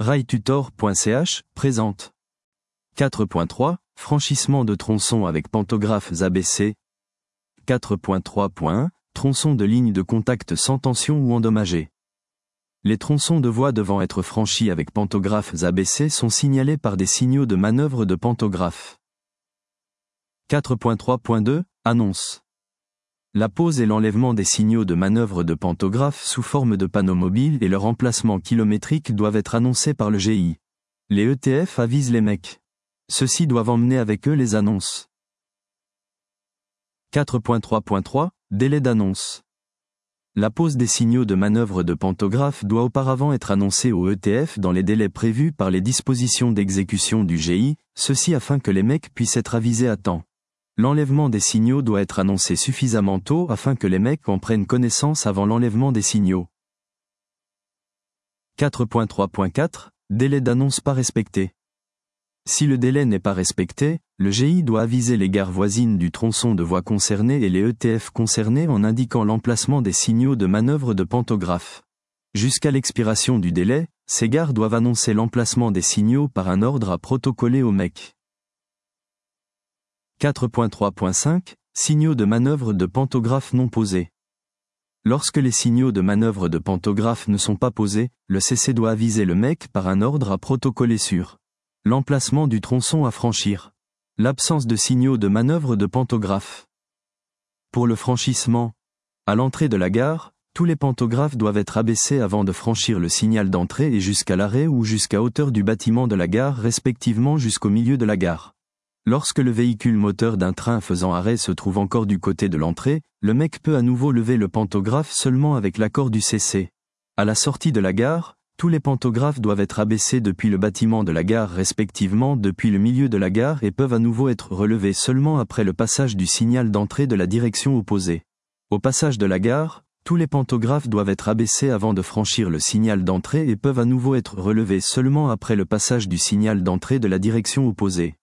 railtutor.ch présente 4.3 Franchissement de tronçons avec pantographes ABC. 4.3.1 Tronçons de ligne de contact sans tension ou endommagés. Les tronçons de voie devant être franchis avec pantographes ABC sont signalés par des signaux de manœuvre de pantographe. 4.3.2 Annonce. La pose et l'enlèvement des signaux de manœuvre de pantographe sous forme de panneaux mobiles et leur emplacement kilométrique doivent être annoncés par le GI. Les ETF avisent les mecs. Ceux-ci doivent emmener avec eux les annonces. 4.3.3 Délai d'annonce. La pose des signaux de manœuvre de pantographe doit auparavant être annoncée au ETF dans les délais prévus par les dispositions d'exécution du GI, ceci afin que les mecs puissent être avisés à temps. L'enlèvement des signaux doit être annoncé suffisamment tôt afin que les mecs en prennent connaissance avant l'enlèvement des signaux. 4.3.4 Délai d'annonce pas respecté. Si le délai n'est pas respecté, le GI doit aviser les gares voisines du tronçon de voie concerné et les ETF concernés en indiquant l'emplacement des signaux de manœuvre de pantographe. Jusqu'à l'expiration du délai, ces gares doivent annoncer l'emplacement des signaux par un ordre à protocoler au MEC. 4.3.5 Signaux de manœuvre de pantographe non posés. Lorsque les signaux de manœuvre de pantographe ne sont pas posés, le CC doit aviser le MEC par un ordre à protocoler sur l'emplacement du tronçon à franchir. L'absence de signaux de manœuvre de pantographe. Pour le franchissement, à l'entrée de la gare, tous les pantographes doivent être abaissés avant de franchir le signal d'entrée et jusqu'à l'arrêt ou jusqu'à hauteur du bâtiment de la gare respectivement jusqu'au milieu de la gare. Lorsque le véhicule moteur d'un train faisant arrêt se trouve encore du côté de l'entrée, le MEC peut à nouveau lever le pantographe seulement avec l'accord du CC. À la sortie de la gare, tous les pantographes doivent être abaissés depuis le bâtiment de la gare respectivement depuis le milieu de la gare et peuvent à nouveau être relevés seulement après le passage du signal d'entrée de la direction opposée. Au passage de la gare, tous les pantographes doivent être abaissés avant de franchir le signal d'entrée et peuvent à nouveau être relevés seulement après le passage du signal d'entrée de la direction opposée.